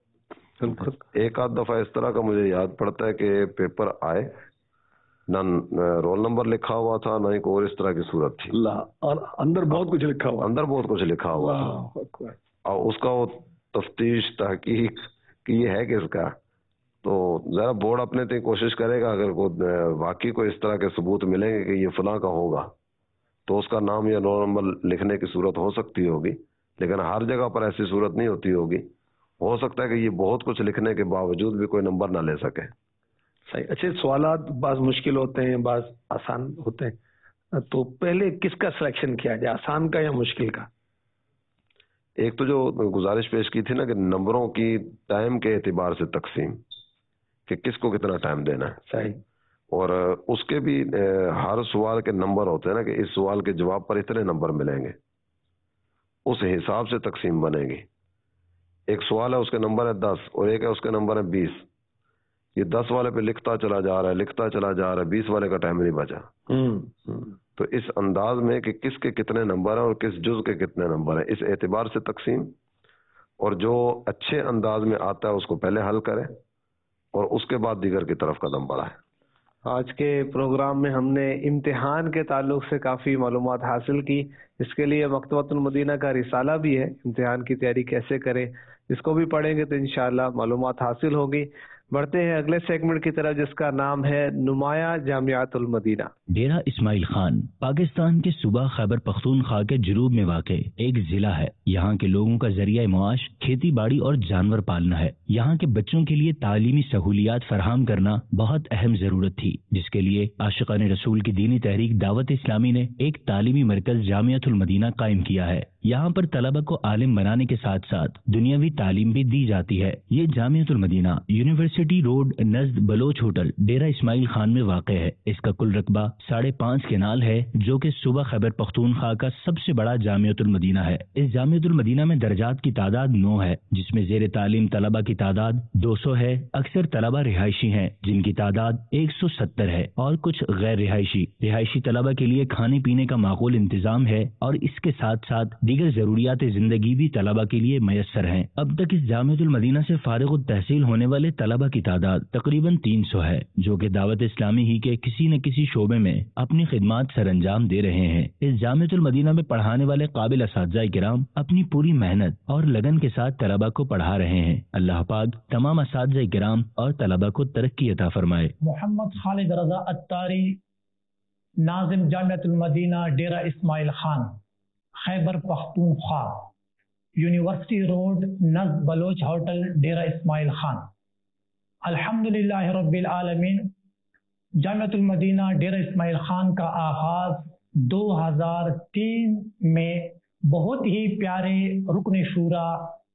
S4: एक आध दफा इस तरह का मुझे याद पड़ता है कि पेपर आए ना, रोल नंबर लिखा हुआ था ना ही कोई और इस तरह की सूरत थी,
S3: और अंदर बहुत कुछ लिखा हुआ,
S4: अंदर बहुत कुछ लिखा हुआ था, और उसका वो तफ्तीश तहकीक कि ये है किसका, तो जरा बोर्ड अपने तक कोशिश करेगा, अगर वाकई को इस तरह के सबूत मिलेंगे कि ये फलां का होगा तो उसका नाम या रोल नंबर लिखने की सूरत हो सकती होगी, लेकिन हर जगह पर ऐसी सूरत नहीं होती होगी। हो सकता है कि ये बहुत कुछ लिखने के बावजूद भी कोई नंबर ना ले सके।
S3: सही। अच्छे सवालात बाज मुश्किल होते हैं, बाज आसान होते हैं, तो पहले किसका सिलेक्शन किया जाए, आसान का या मुश्किल का?
S4: एक तो जो गुजारिश पेश की थी ना कि नंबरों की टाइम के एतबार से तकसीम, कि किसको कितना टाइम देना है।
S3: सही।
S4: और उसके भी हर सवाल के नंबर होते हैं ना, कि इस सवाल के जवाब पर इतने नंबर मिलेंगे, उस हिसाब से तकसीम बनेगी। एक सवाल है उसके नंबर है 10 और एक है उसके नंबर है 20, ये 10 वाले पे लिखता चला जा रहा है, लिखता चला जा रहा है, 20 वाले का टाइम नहीं बचा। तो इस अंदाज में कि किसके कितने नंबर हैं और किस जुज के कितने नंबर हैं, इस एतबार से तकसीम, और जो अच्छे अंदाज में आता है उसको पहले हल करें और उसके बाद दीगर की तरफ कदम बढ़ाएं।
S2: आज के प्रोग्राम में हमने इम्तिहान के ताल्लुक से काफ़ी मालूमात हासिल की। इसके लिए मकतबतुल मदीना का रिसाला भी है, इम्तिहान की तैयारी कैसे करें, इसको भी पढ़ेंगे तो इंशाअल्लाह मालूमात हासिल होगी। बढ़ते हैं अगले सेगमेंट की तरफ, जिसका नाम है नुमाया जामियातुल मदीना।
S10: डेरा इस्माइल खान पाकिस्तान के सूबा खैबर पख्तूनख्वा के जुनूब में वाक़े एक जिला है। यहाँ के लोगों का जरिया मुआश खेती बाड़ी और जानवर पालना है। यहाँ के बच्चों के लिए तालीमी सहूलियात फराहम करना बहुत अहम जरूरत थी, जिसके लिए आशिकान रसूल की दीनी तहरीक दावत इस्लामी ने एक तालीमी मरकज जामियातुल मदीना कायम किया है। यहाँ पर तलबा को आलिम बनाने के साथ साथ दुनियावी तालीम भी दी जाती है। ये जामियातुल मदीना यूनिवर्सिटी रोड नज़द बलोच होटल डेरा इस्माइल खान में वाक़ है। इसका कुल रकबा 5.5 केनाल है, जो कि सूबा खैबर पख्तूनख्वा का सबसे बड़ा जामियातुल मदीना है। इस जामियातुल मदीना में दर्जात की तादाद 9 है, जिसमें जेर तालीम तलबा की तादाद 200 है। अक्सर तलबा रिहायशी हैं, जिनकी तादाद 170 है, और कुछ गैर रिहायशी तलबा के लिए खाने पीने का माकूल इंतजाम है, और इसके साथ साथ दीगर जरूरियात जिंदगी भी तलबा के लिए मैसर हैं। अब तक इस जामियातुल मदीना से फारिग तहसील होने वाले तलबा की तादाद तकरीबन 300 है, जो कि दावत इस्लामी ही के किसी न किसी शोबे में अपनी खिदमत सरअंजाम दे रहे हैं। इस जामियातुल मदीना में पढ़ाने वाले काबिल असातिज़ा किराम अपनी पूरी मेहनत और लगन के साथ तलबा को पढ़ा रहे हैं। अल्लाह पाक तमाम असातिज़ा किराम और तलबा को तरक्की अता फरमाए।
S11: मोहम्मद खालिद रजा अत्तारी, नाज़िम जामियातुल मदीना डेरा इस्माइल खान, खैबर पख्तूनख्वा, यूनिवर्सिटी रोड नज़द बलोच होटल डेरा इस्माइल खान। अल्हम्दुलिल्लाह रब्बिल आलमीन। जामियातुल मदीना डेरा इस्माइल खान का आगाज 2003 में बहुत ही प्यारे रुकन शूरा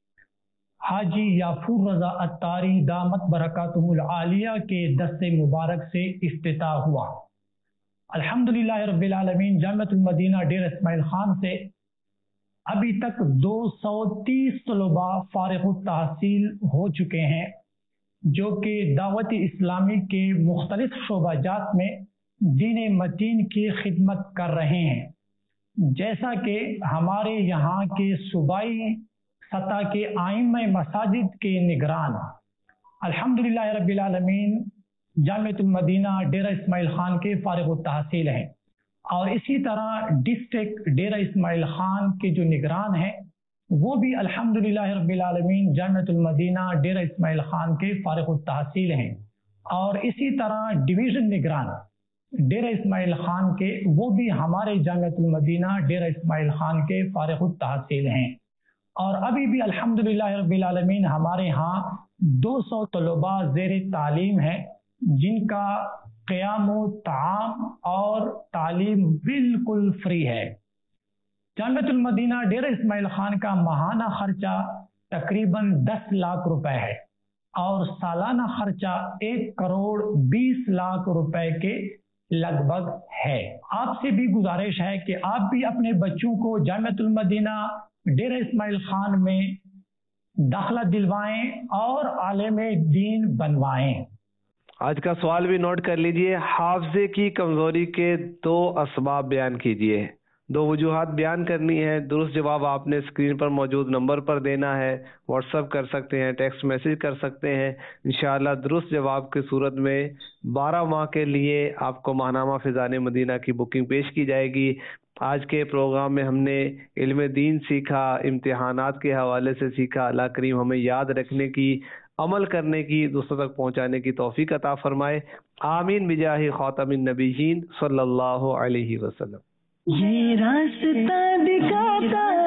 S11: हाजी याफूर रजा अत्तारी दामत बरकातुहुल आलिया के दस्ते मुबारक से इफ्तिताह हुआ। अल्हम्दुलिल्लाह रब्बिल आलमीन। जामियातुल मदीना डेरा इस्माइल खान से अभी तक 230 तलबा फारिग तहसील हो चुके हैं, जो कि दावत इस्लामी के मुख्तलिफ शोबाजात में दीन मतीन की खिदमत कर रहे हैं। जैसा कि हमारे यहाँ के सूबाई सतह के आइम्मा मसाजिद के निगरान अल्हम्दुलिल्लाह रब्बिल आलमीन जामियातुल मदीना डेरा इस्माइल खान के फारिग तहसील हैं, और इसी तरह डिस्ट्रिक्ट डेरा इस्माइल खान के जो निगरान हैं वो भी अल्हम्दुलिल्लाह रब्बिल आलमीन जामियातुल मदीना डेरा इस्माइल खान के फारिग तहसील हैं, और इसी तरह डिवीज़न निगरान डेरा इस्माइल खान के वो भी हमारे जामियातुल मदीना डेरा इस्माइल खान के फारिग तहसील हैं। और अभी भी अल्हम्दुलिल्लाह रब्बिल आलमीन हमारे यहाँ 200 तलबा ज़ेर तालीम हैं, जिनका क़यामो ताम और तालीम बिल्कुल फ्री है। जामियातुल मदीना डेरा इस्माइल खान का माहाना खर्चा तकरीबन 10 लाख रुपए है, और सालाना खर्चा 1 करोड़ 20 लाख रुपए के लगभग है। आपसे भी गुजारिश है कि आप भी अपने बच्चों को जामियातुल मदीना डेरा इस्माइल खान में दाखिला दिलवाएं और आलिम दीन बनवाएं।
S2: आज का सवाल भी नोट कर लीजिए। हाफजे की कमजोरी के 2 असबाब बयान कीजिए। 2 وجوہات بیان کرنی ہے. درست جواب آپ نے اسکرین پر موجود نمبر پر دینا ہے. واٹس ایپ کر سکتے ہیں, ٹیکسٹ میسج کر سکتے ہیں. انشاءاللہ درست جواب کی صورت میں 12 ماہ کے لیے آپ کو ماہنامہ فیضان مدینہ کی بکنگ پیش کی جائے گی. آج کے پروگرام میں ہم نے علم دین سیکھا, امتحانات کے حوالے سے سیکھا. اللہ کریم ہمیں یاد رکھنے کی, عمل کرنے کی, دوسروں تک پہنچانے کی توفیق عطا فرمائے. آمین بجاہ خاتم النبیین صلی اللہ علیہ وسلم.
S1: یہ راستہ دکھاتا